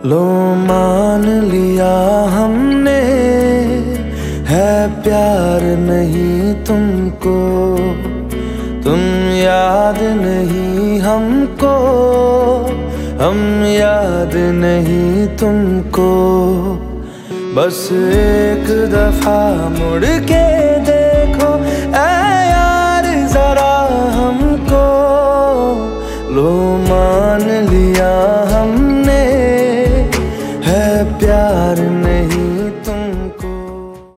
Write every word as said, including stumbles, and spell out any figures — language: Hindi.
लो मान लिया हमने है प्यार नहीं तुमको, तुम याद नहीं हमको, हम याद नहीं तुमको। बस एक दफा मुड़ के देखो ऐ यार जरा हमको, लो